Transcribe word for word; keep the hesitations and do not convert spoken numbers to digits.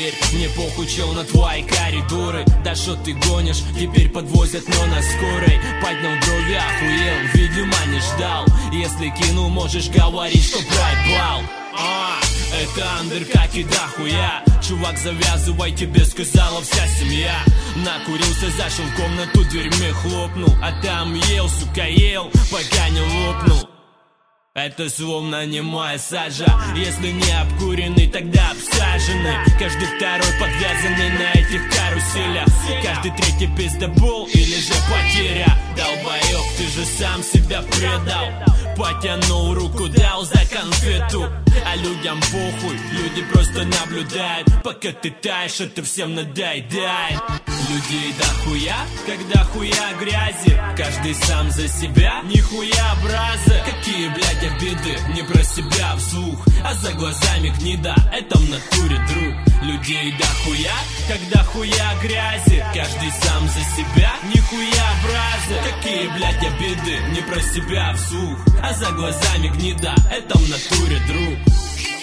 поверь, мне похуй, чел, на твои коридоры. Да что ты гонишь, теперь подвозят, но на скорой. Поднял брови, охуел, видимо не ждал. Если кинул, можешь говорить, что проебал. А, это андеркаки дохуя. Чувак, завязывай, тебе сказала вся семья. Накурился, зашел в комнату, дверьми хлопнул. А там ел, сука, ел, пока не лопнул. Это словно не моя сажа. Если не обкуренный, тогда обсаженный. Каждый второй подвязанный на этих каруселях. Каждый третий пиздобол или же потеря. Долбоёб, ты же сам себя предал. Потянул руку, дал за конфету. А людям похуй, люди просто наблюдают. Пока ты таешь, это всем надоедает. Людей дохуя, когда хуя грязи. Каждый сам за себя, нихуя образы. Какие, блядь, обиды, не про себя вслух, а за глазами гнида, это в натуре, друг. Людей дохуя, когда хуя грязи. Каждый сам за себя, нихуя образы. Какие, блядь, обиды, не про себя вслух, а за глазами гнида, это в натуре, друг.